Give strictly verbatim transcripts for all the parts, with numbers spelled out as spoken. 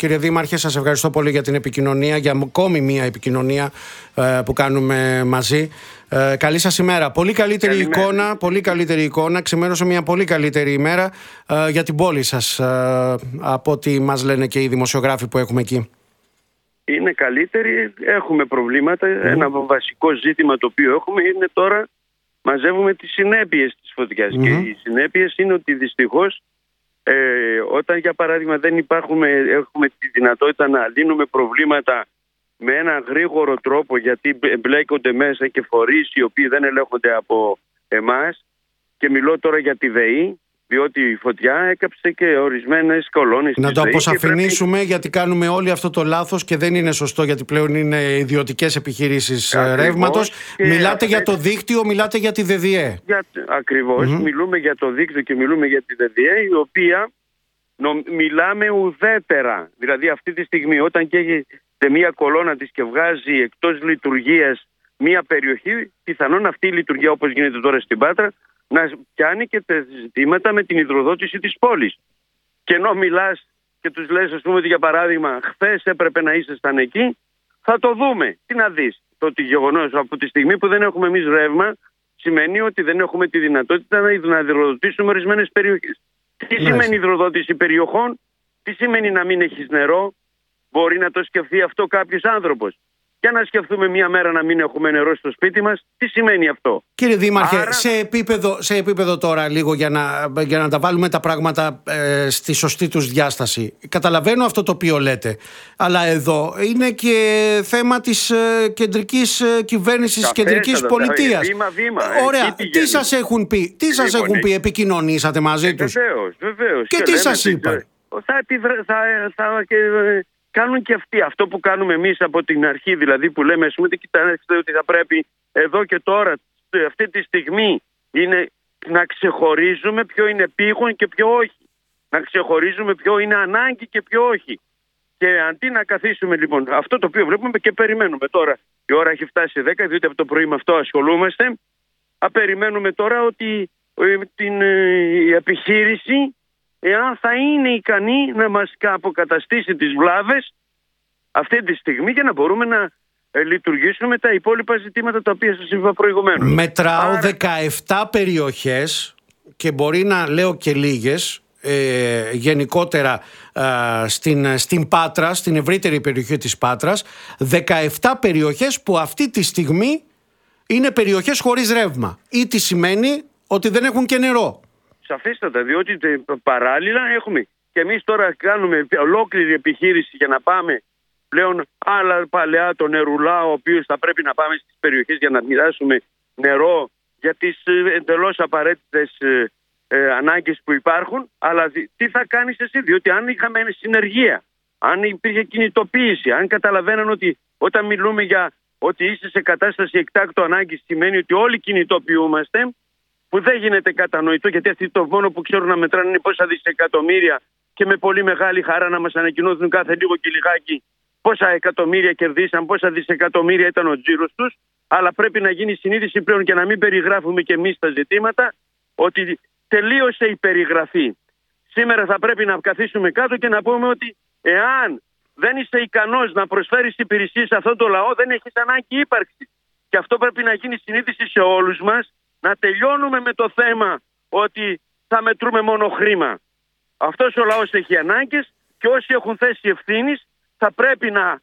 κύριε Δήμαρχε, σας ευχαριστώ πολύ για την επικοινωνία, για ακόμη μία επικοινωνία ε, που κάνουμε μαζί. Ε, καλή σας ημέρα. Πολύ καλύτερη Καλημέρα. εικόνα, πολύ καλύτερη εικόνα. Ξημέρωσε μια πολύ καλύτερη ημέρα ε, για την πόλη σας, ε, από ό,τι μας λένε και οι δημοσιογράφοι που έχουμε εκεί. Είναι καλύτερη, έχουμε προβλήματα. Mm. Ένα βασικό ζήτημα το οποίο έχουμε είναι τώρα μαζεύουμε τις συνέπειες της φωτιάς. Mm. Και οι συνέπειες είναι ότι δυστυχώς ε, όταν για παράδειγμα δεν υπάρχουμε, έχουμε τη δυνατότητα να λύνουμε προβλήματα με ένα γρήγορο τρόπο, γιατί εμπλέκονται μέσα και φορείς οι οποίοι δεν ελέγχονται από εμάς, και μιλώ τώρα για τη ΔΕΗ, διότι η φωτιά έκαψε και ορισμένες κολόνες. Να το αποσαφηνίσουμε, πρέπει... γιατί κάνουμε όλοι αυτό το λάθος και δεν είναι σωστό, γιατί πλέον είναι ιδιωτικές επιχειρήσεις ρεύματος. Μιλάτε αυτές... για το δίκτυο, μιλάτε για τη ΔΔΕ. Για... Ακριβώς, mm-hmm. μιλούμε για το δίκτυο και μιλούμε για τη ΔΔΕ, η οποία νο... μιλάμε ουδέτερα. Δηλαδή αυτή τη στιγμή όταν καίγεται μία κολόνα της και βγάζει εκτός λειτουργίας μία περιοχή, πιθανόν αυτή η λειτουργία, όπως γίνεται τώρα στην Πάτρα, να πιάνει και τα ζητήματα με την υδροδότηση της πόλης. Και ενώ μιλάς και τους λες, ας πούμε, ότι για παράδειγμα χθες έπρεπε να ήσασταν εκεί, θα το δούμε. Τι να δεις? Το ότι γεγονός από τη στιγμή που δεν έχουμε εμείς ρεύμα, σημαίνει ότι δεν έχουμε τη δυνατότητα να υδροδοτήσουμε ορισμένες περιοχές. Τι Ναι. σημαίνει υδροδότηση περιοχών? Τι σημαίνει να μην έχεις νερό? Μπορεί να το σκεφτεί αυτό κάποιος άνθρωπος? Για να σκεφτούμε μία μέρα να μην έχουμε νερό στο σπίτι μας, τι σημαίνει αυτό? Κύριε Δήμαρχε, Άρα... σε, επίπεδο, σε επίπεδο τώρα λίγο για να, για να τα βάλουμε τα πράγματα ε, στη σωστή τους διάσταση. Καταλαβαίνω αυτό το οποίο λέτε, αλλά εδώ είναι και θέμα της ε, κεντρικής ε, κυβέρνησης, της κεντρικής πολιτείας. Βήμα, βήμα. Ωραία, τι σας έχουν πει, τι σας λοιπόν, έχουν πει, επικοινωνήσατε μαζί ε, τους? Βεβαίως, βεβαίως. Και, και τι σας είπαν? Θα, θα, θα, θα και, κάνουν και αυτοί αυτό που κάνουμε εμείς από την αρχή, δηλαδή που λέμε, ας πούμε, κοιτάξτε ότι θα πρέπει εδώ και τώρα, αυτή τη στιγμή, είναι να ξεχωρίζουμε ποιο είναι πήγον και ποιο όχι. Να ξεχωρίζουμε ποιο είναι ανάγκη και ποιο όχι. Και αντί να καθίσουμε λοιπόν, αυτό το οποίο βλέπουμε και περιμένουμε τώρα, η ώρα έχει φτάσει δέκα, διότι από το πρωί με αυτό ασχολούμαστε, α, περιμένουμε τώρα ότι ε, την ε, η επιχείρηση, εάν θα είναι ικανή να μας αποκαταστήσει τις βλάβες αυτή τη στιγμή για να μπορούμε να ε, λειτουργήσουμε τα υπόλοιπα ζητήματα τα οποία σας είπα προηγουμένως. Μετράω Άρα... δεκαεπτά περιοχές και μπορεί να λέω και λίγες, ε, γενικότερα ε, στην, στην Πάτρα, στην ευρύτερη περιοχή της Πάτρας, δεκαεπτά περιοχές που αυτή τη στιγμή είναι περιοχές χωρίς ρεύμα. Ή τι σημαίνει? Ότι δεν έχουν και νερό. Σαφίστατα, διότι παράλληλα έχουμε και εμείς τώρα κάνουμε ολόκληρη επιχείρηση για να πάμε πλέον άλλα παλαιά το νερουλά, ο οποίος θα πρέπει να πάμε στις περιοχές για να μοιράσουμε νερό για τις εντελώς απαραίτητες ε, ε, ανάγκες που υπάρχουν. Αλλά τι θα κάνεις εσύ? Διότι αν είχαμε συνεργεία, αν υπήρχε κινητοποίηση, αν καταλαβαίναν ότι όταν μιλούμε για ότι είσαι σε κατάσταση εκτάκτου ανάγκης, σημαίνει ότι όλοι κινητοποιούμαστε, που δεν γίνεται κατανοητό, γιατί αυτοί το μόνο που ξέρουν να μετράνε είναι πόσα δισεκατομμύρια και με πολύ μεγάλη χαρά να μας ανακοινώθουν κάθε λίγο και λιγάκι πόσα εκατομμύρια κερδίσαν, πόσα δισεκατομμύρια ήταν ο τζίρος τους. Αλλά πρέπει να γίνει συνείδηση πλέον και να μην περιγράφουμε και εμείς τα ζητήματα, ότι τελείωσε η περιγραφή. Σήμερα θα πρέπει να καθίσουμε κάτω και να πούμε ότι εάν δεν είσαι ικανός να προσφέρεις υπηρεσίες σε αυτόν τον λαό, δεν έχεις ανάγκη ύπαρξη. Και αυτό πρέπει να γίνει συνείδηση σε όλους μας. Να τελειώνουμε με το θέμα ότι θα μετρούμε μόνο χρήμα. Αυτός ο λαός έχει ανάγκες και όσοι έχουν θέση ευθύνης θα πρέπει να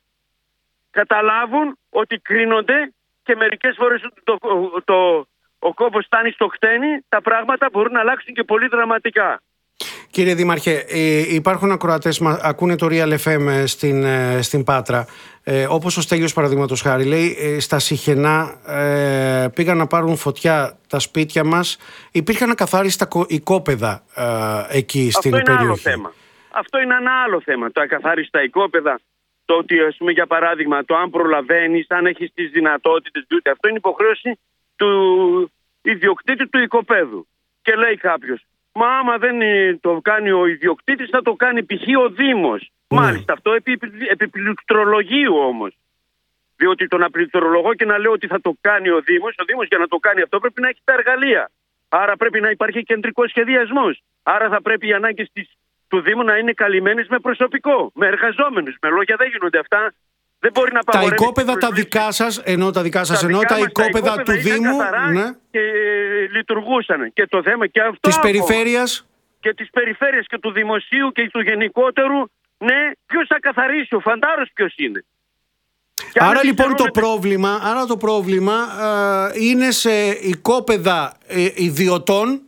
καταλάβουν ότι κρίνονται και μερικές φορές το, το, το, ο κόπος φτάνει στο χτένι, τα πράγματα μπορούν να αλλάξουν και πολύ δραματικά. Κύριε Δήμαρχε, υπάρχουν ακροατές που ακούνε το Real εφ εμ στην, στην Πάτρα. Ε, όπως ο Στέλιος παραδείγματος χάρη λέει, στα Σιχενά ε, πήγαν να πάρουν φωτιά τα σπίτια μας. Υπήρχαν ακαθάριστα οικόπεδα ε, εκεί στην Αυτό περιοχή. Είναι άλλο θέμα. Αυτό είναι ένα άλλο θέμα. Τα ακαθάριστα οικόπεδα, το ότι ας πούμε για παράδειγμα το αν προλαβαίνεις, αν έχεις τις δυνατότητες, διότι αυτό είναι υποχρέωση του ιδιοκτήτη του οικοπαίδου. Και λέει κάποιος, μα άμα δεν το κάνει ο ιδιοκτήτης θα το κάνει π.χ. ο Δήμος. Mm. Μάλιστα, αυτό επί, επί πληκτρολογίου όμως. Διότι το να πληκτρολογώ και να λέω ότι θα το κάνει ο Δήμος, ο Δήμος για να το κάνει αυτό πρέπει να έχει τα εργαλεία. Άρα πρέπει να υπάρχει κεντρικός σχεδιασμός. Άρα θα πρέπει οι ανάγκες της του Δήμου να είναι καλυμμένες με προσωπικό, με εργαζόμενους. Με λόγια δεν γίνονται αυτά. Δεν μπορεί να τα οικόπεδα τα δικά σας, ενώ τα δικά σας, τα ενώ τα οικόπεδα του Δήμου, ναι, και λειτουργούσαν. Και το θέμα και αυτό. Της περιφέρειας. Και της περιφέρειας και του δημοσίου και του γενικότερου, ναι, ποιος θα καθαρίσει, ο φαντάρος ποιος είναι. Άρα λοιπόν το πρόβλημα, άρα το πρόβλημα ε, είναι σε οικόπεδα ε, ιδιωτών.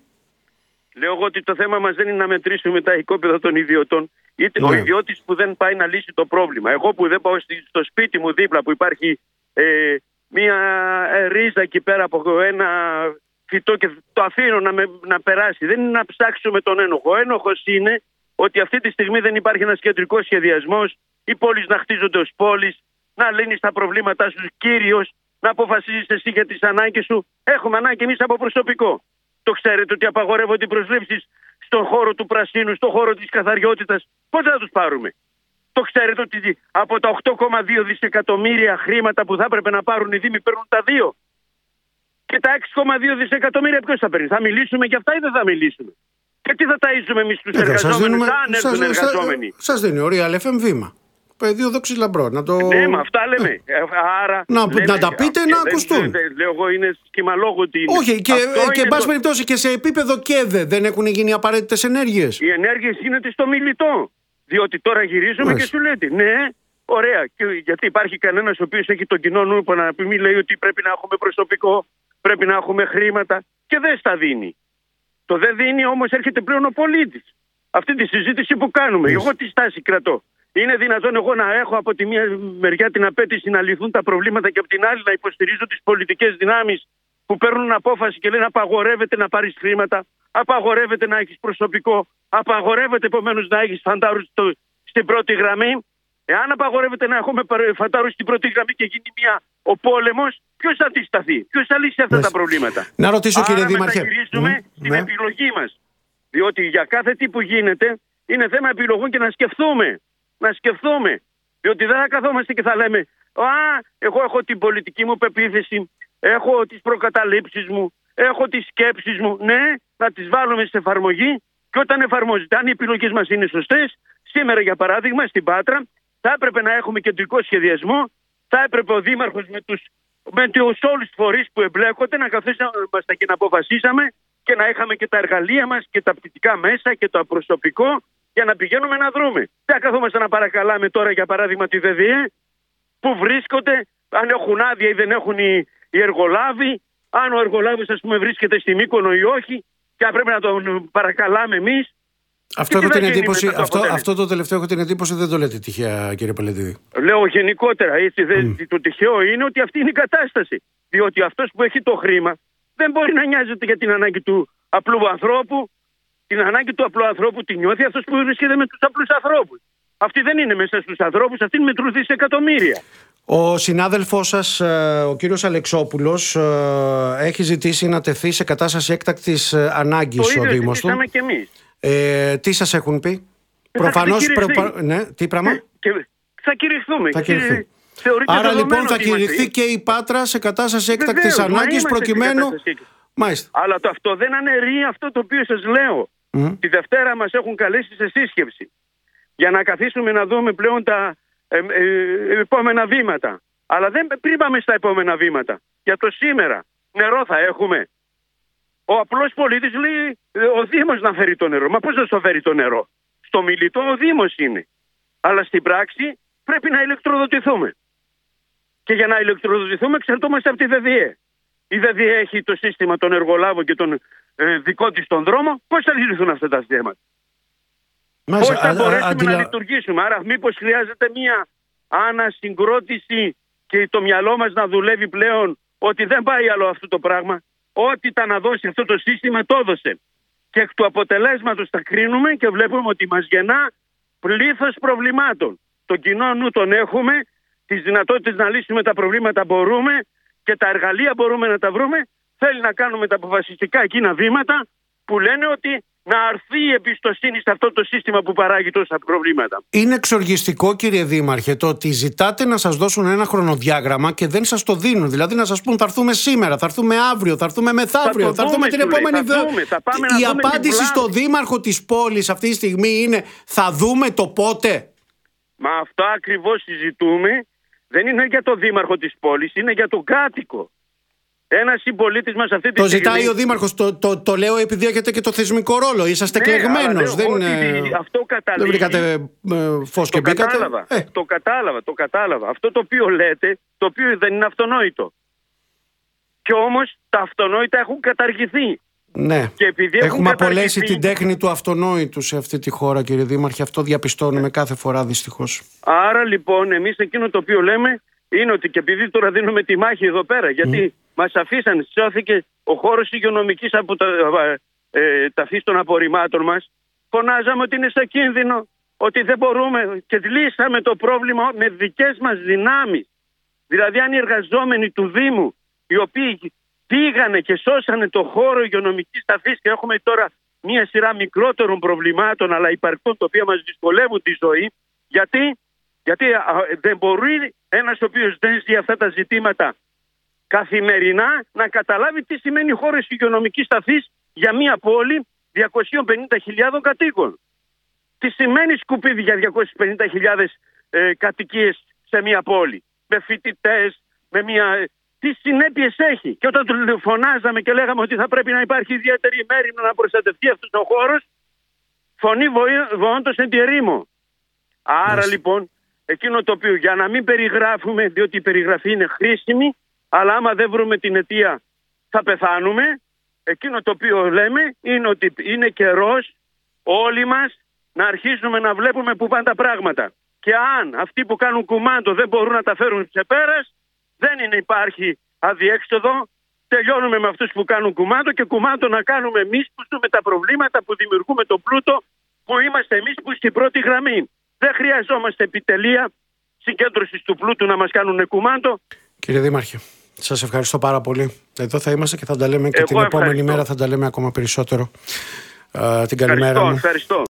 Λέω εγώ ότι το θέμα μας δεν είναι να μετρήσουμε τα οικόπεδα των ιδιωτών. Είτε ναι. ο ιδιώτης που δεν πάει να λύσει το πρόβλημα. Εγώ που δεν πάω στο σπίτι μου δίπλα που υπάρχει ε, μια ε, ρίζα εκεί πέρα από ένα φυτό και το αφήνω να, με, να περάσει. Δεν είναι να ψάξουμε τον ένοχο. Ο ένοχος είναι ότι αυτή τη στιγμή δεν υπάρχει ένας κεντρικός σχεδιασμός, οι πόλεις να χτίζονται ως πόλεις, να λύνεις τα προβλήματά σου κύριος, να αποφασίζεις εσύ για τις ανάγκες σου. Έχουμε ανάγκη εμείς από προσωπικό. Το ξέρετε ότι απαγορεύονται οι προσλήψεις στον χώρο του πρασίνου, στον χώρο της καθαριότητας. Πώς θα τους πάρουμε? Το ξέρετε ότι από τα οκτώ κόμμα δύο δισεκατομμύρια χρήματα που θα έπρεπε να πάρουν οι Δήμοι παίρνουν τα δύο. Και τα έξι κόμμα δύο δισεκατομμύρια ποιος θα παίρνει? Θα μιλήσουμε για αυτά ή δεν θα μιλήσουμε? Και τι θα ταΐζουμε εμείς τους εργαζόμενους? Αν έρθουν εργαζόμενοι. Σας δίνει ο Real εφ εμ βήμα. Πεδίο δόξης λαμπρό. Να το... Ναι, μα αυτά λέμε. Ε. Άρα, να, λέμε, να τα πείτε, να ακουστούν. Λέω εγώ είναι σχημαλόγο ότι είναι. Όχι, και, και εν πάση περιπτώσει και σε επίπεδο ΚΕΔΕ δεν έχουν γίνει απαραίτητες ενέργειες. Οι ενέργειες γίνεται στο μιλητό. Διότι τώρα γυρίζουμε Μάλιστα. και σου λέτε, ναι, ωραία. Και, γιατί υπάρχει κανένας ο οποίος έχει τον κοινό νου που να πει, λέει ότι πρέπει να έχουμε προσωπικό, πρέπει να έχουμε χρήματα και δεν στα δίνει. Το δεν δίνει όμως έρχεται πλέον ο πολίτης. Αυτή τη συζήτηση που κάνουμε. Yes. Εγώ τι στάση κρατώ? Είναι δυνατόν εγώ να έχω από τη μία μεριά την απέτηση να λυθούν τα προβλήματα και από την άλλη να υποστηρίζω τις πολιτικές δυνάμεις που παίρνουν απόφαση και λένε απαγορεύεται να πάρεις χρήματα, απαγορεύεται να έχεις προσωπικό, απαγορεύεται επομένως να έχεις φαντάρους στο, στην πρώτη γραμμή. Εάν απαγορεύεται να έχουμε φαντάρους στην πρώτη γραμμή και γίνει μια, ο πόλεμος, ποιος θα αντισταθεί, ποιος θα λύσει αυτά Μες. τα προβλήματα? Να ρωτήσω Άρα κύριε Δήμαρχε. Να γυρίσουμε mm, στην ναι. επιλογή μας. Διότι για κάθε τι που γίνεται είναι θέμα επιλογών και να σκεφτούμε. Να σκεφτούμε. Διότι δεν θα καθόμαστε και θα λέμε «Α, εγώ έχω την πολιτική μου πεποίθηση, έχω τις προκαταλήψεις μου, έχω τις σκέψεις μου». Ναι, να τις βάλουμε σε εφαρμογή και όταν εφαρμόζεται, αν οι επιλογές μας είναι σωστές, σήμερα για παράδειγμα στην Πάτρα θα έπρεπε να έχουμε κεντρικό σχεδιασμό, θα έπρεπε ο Δήμαρχος με τους, με τους όλους τους φορείς που εμπλέκονται να καθίσαμε και να αποφασίσαμε και να είχαμε και τα εργαλεία μας και τα πτυτικά μέσα και το προσωπικό για να πηγαίνουμε να δρούμε. Δεν καθόμαστε να παρακαλάμε τώρα για παράδειγμα τη ΔΔΕ που βρίσκονται, αν έχουν άδεια ή δεν έχουν οι, οι εργολάβοι, αν ο εργολάβος ας πούμε βρίσκεται στη Μύκονο ή όχι και αν πρέπει να τον παρακαλάμε εμείς. Αυτό, έχω την εντύπωση, το αυτό, αυτό το τελευταίο έχω την εντύπωση δεν το λέτε τυχαία κύριε Παλαιδίδη. Λέω γενικότερα, έτσι, mm. το τυχαίο είναι ότι αυτή είναι η κατάσταση. Διότι αυτός που έχει το χρήμα δεν μπορεί να νοιάζεται για την ανάγκη του απλού ανθρώπου. Την ανάγκη του απλού ανθρώπου την νιώθει αυτός που βρίσκεται με τους απλούς ανθρώπους. Αυτοί δεν είναι μέσα στους ανθρώπους, αυτοί είναι με δισεκατομμύρια. Ο συνάδελφός σας, ο κύριος Αλεξόπουλος, έχει ζητήσει να τεθεί σε κατάσταση έκτακτης ανάγκης ο Δήμος του. Το ίδιο και εμείς. Ε, τι σας έχουν πει? Προφανώς. Προ... Ναι, τι πράγμα? Ε, και θα κηρυχθούμε. Θα κηρυχθεί. Άρα λοιπόν θα κηρυχθεί και η Πάτρα σε κατάσταση έκτακτης ανάγκης προκειμένου. Μάλιστα. Αλλά το αυτό δεν αναιρεί αυτό το οποίο σας λέω. Mm. Τη Δευτέρα μας έχουν καλέσει σε σύσκεψη για να καθίσουμε να δούμε πλέον τα ε, ε, επόμενα βήματα. Αλλά δεν πριν πάμε στα επόμενα βήματα. Για το σήμερα νερό θα έχουμε? Ο απλός πολίτης λέει ο Δήμος να φέρει το νερό. Μα πώς θα το φέρει το νερό? Στο μιλητό ο Δήμος είναι. Αλλά στην πράξη πρέπει να ηλεκτροδοτηθούμε. Και για να ηλεκτροδοτηθούμε εξαρτώμαστε από τη ΔΔΕ. Η ΔΔΕ έχει το σύστημα των εργολάβων και των ε, δικό της τον δρόμο. Πώς θα λυθούν αυτά τα θέματα? Πώς θα α, μπορέσουμε α, αντιλα... να λειτουργήσουμε? Άρα μήπως χρειάζεται μια ανασυγκρότηση και το μυαλό μας να δουλεύει πλέον ότι δεν πάει άλλο αυτό το πράγμα. Ό,τι ήταν να δώσει αυτό το σύστημα το έδωσε. Και εκ του αποτελέσματος τα κρίνουμε και βλέπουμε ότι μας γεννά πλήθος προβλημάτων. Το κοινό νου τον έχουμε, τις δυνατότητες να λύσουμε τα προβλήματα μπορούμε και τα εργαλεία μπορούμε να τα βρούμε. Θέλει να κάνουμε τα αποφασιστικά εκείνα βήματα που λένε ότι να αρθεί η εμπιστοσύνη σε αυτό το σύστημα που παράγει τόσα προβλήματα. Είναι εξοργιστικό, κύριε Δήμαρχε, το ότι ζητάτε να σας δώσουν ένα χρονοδιάγραμμα και δεν σας το δίνουν. Δηλαδή να σας πούν θα έρθουμε σήμερα, θα έρθουμε αύριο, θα έρθουμε μεθαύριο, θα, θα έρθουμε την επόμενη εβδομάδα. Η απάντηση στο Δήμαρχο της πόλης αυτή τη στιγμή είναι θα δούμε το πότε. Μα αυτό ακριβώς συζητούμε. Δεν είναι για το Δήμαρχο της πόλης, είναι για τον κάτοικο. Ένας συμπολίτης μας αυτή τη το στιγμή. Το ζητάει ο Δήμαρχος. Το, το, το λέω επειδή έχετε και το θεσμικό ρόλο. Είσαστε ναι, κλεγμένος. Δεν, ότι αυτό καταλήγει. Δεν βρήκατε ε, φως και μπήκατε. Κατάλαβα, ε. Το κατάλαβα, το κατάλαβα. Αυτό το οποίο λέτε, το οποίο δεν είναι αυτονόητο. Και όμως τα αυτονόητα έχουν καταργηθεί. Ναι. Και επειδή έχουμε απολέσει καταργηθεί... την τέχνη του αυτονόητου σε αυτή τη χώρα, κύριε Δήμαρχε. Αυτό διαπιστώνουμε κάθε φορά, δυστυχώς. Άρα λοιπόν, εμείς εκείνο το οποίο λέμε είναι ότι και επειδή τώρα δίνουμε τη μάχη εδώ πέρα, γιατί mm. μας αφήσαν, σώθηκε ο χώρος υγειονομικής από τα ε, ταφής των απορριμμάτων μας, φωνάζαμε ότι είναι σε κίνδυνο, ότι δεν μπορούμε και λύσαμε το πρόβλημα με δικές μας δυνάμεις. Δηλαδή αν οι εργαζόμενοι του Δήμου, οι οποίοι πήγανε και σώσανε το χώρο υγειονομικής ταφής και έχουμε τώρα μία σειρά μικρότερων προβλημάτων αλλά υπαρκτών, τα οποία μας δυσκολεύουν τη ζωή, γιατί... Γιατί δεν μπορεί ένας ο οποίος δεν ζει αυτά τα ζητήματα καθημερινά να καταλάβει τι σημαίνει χώρος υγειονομικής ταφής για μια πόλη διακόσιες πενήντα χιλιάδες κατοίκων. Τι σημαίνει σκουπίδι για διακόσιες πενήντα χιλιάδες ε, κατοικίες σε μια πόλη. Με φοιτητές, με μια... Τι συνέπειες έχει. Και όταν του φωνάζαμε και λέγαμε ότι θα πρέπει να υπάρχει ιδιαίτερη μέρημνα να προστατευτεί αυτός ο χώρος, φωνή βοώντος εν τη ερήμο. Άρα yes. λοιπόν, εκείνο το οποίο για να μην περιγράφουμε, διότι η περιγραφή είναι χρήσιμη, αλλά άμα δεν βρούμε την αιτία θα πεθάνουμε, εκείνο το οποίο λέμε είναι ότι είναι καιρός όλοι μας να αρχίσουμε να βλέπουμε που πάνε τα πράγματα. Και αν αυτοί που κάνουν κουμάντο δεν μπορούν να τα φέρουν σε πέρας, δεν είναι υπάρχει αδιέξοδο, τελειώνουμε με αυτούς που κάνουν κουμάντο και κουμάντο να κάνουμε εμείς που ζούμε τα προβλήματα, που δημιουργούμε τον πλούτο, που είμαστε εμείς που στην πρώτη γραμμή. Δεν χρειαζόμαστε επιτελεία συγκέντρωσης του πλούτου να μας κάνουν κουμάντο. Κύριε Δήμαρχε, σας ευχαριστώ πάρα πολύ. Εδώ θα είμαστε και θα τα λέμε και Εγώ την επόμενη ευχαριστώ. μέρα θα τα λέμε ακόμα περισσότερο. Uh, την καλημέρα ευχαριστώ, μου. Ευχαριστώ.